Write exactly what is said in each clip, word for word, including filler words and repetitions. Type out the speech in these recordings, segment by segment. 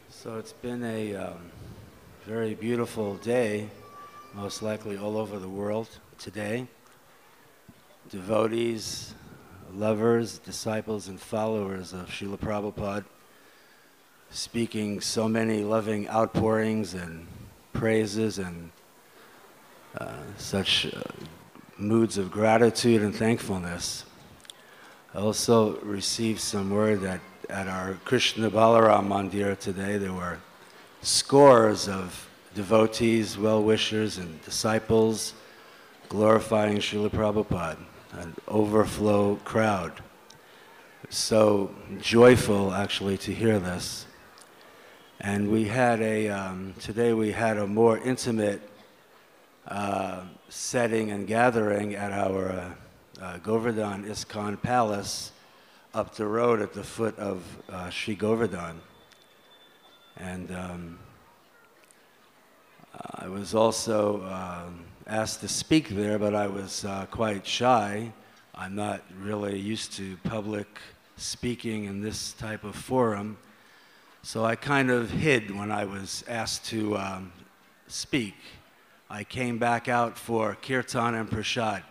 So it's been a um, very beautiful day, most likely all over the world today. Devotees, lovers, disciples, and followers of Srila Prabhupada speaking so many loving outpourings and praises and uh, such uh, moods of gratitude and thankfulness. I also received some word that at our Krishna Balaram Mandir today there were scores of devotees, well-wishers, and disciples glorifying Srila Prabhupada, an overflow crowd. So joyful actually to hear this. And we had a, um, today we had a more intimate uh, setting and gathering at our uh, uh, Govardhan ISKCON Palace up the road at the foot of uh, Sri Govardhan. And um, I was also uh, asked to speak there, but I was uh, quite shy. I'm not really used to public speaking in this type of forum. So I kind of hid when I was asked to um, speak. I came back out for Kirtan and Prasad.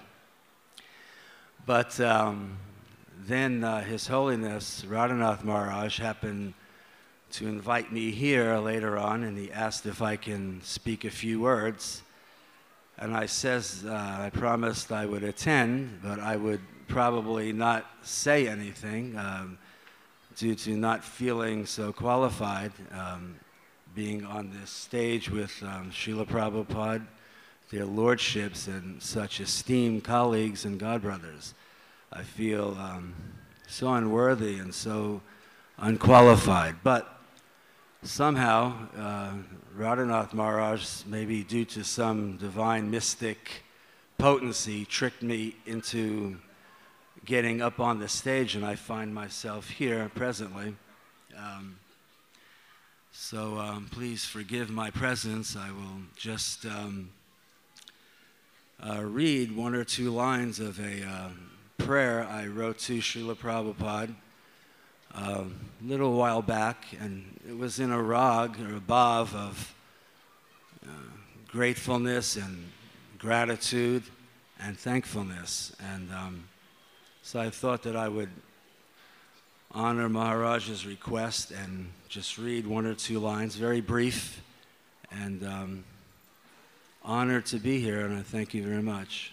But um, then uh, His Holiness Radhanath Maharaj happened to invite me here later on, and he asked if I can speak a few words. And I says, uh, I promised I would attend, but I would probably not say anything um, due to not feeling so qualified, um, being on this stage with um, Srila Prabhupada, their lordships, and such esteemed colleagues and godbrothers. I feel um, so unworthy and so unqualified. But somehow, uh, Radhanath Maharaj, maybe due to some divine mystic potency, tricked me into getting up on the stage, and I find myself here presently. Um, so um, please forgive my presence. I will just um, uh, read one or two lines of a uh, prayer I wrote to Srila Prabhupada Uh, a little while back, and it was in a rag or a bhav of uh, gratefulness and gratitude and thankfulness. And um, so I thought that I would honor Maharaj's request and just read one or two lines, very brief, and um, honored to be here, and I thank you very much.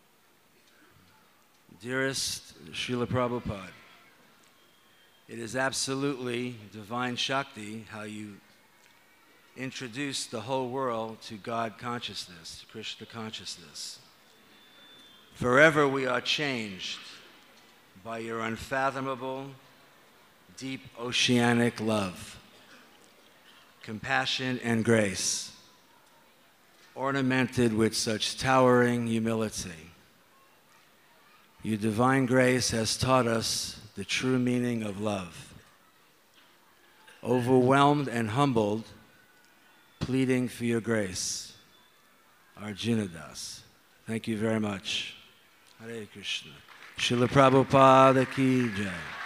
Dearest Srila Prabhupada, it is absolutely divine Shakti how you introduce the whole world to God consciousness, Krishna consciousness. Forever we are changed by your unfathomable, deep oceanic love, compassion and grace, ornamented with such towering humility. Your divine grace has taught us the true meaning of love. Overwhelmed and humbled, pleading for your grace, Arjuna Das. Thank you very much. Hare Krishna. Srila Prabhupada ki jai.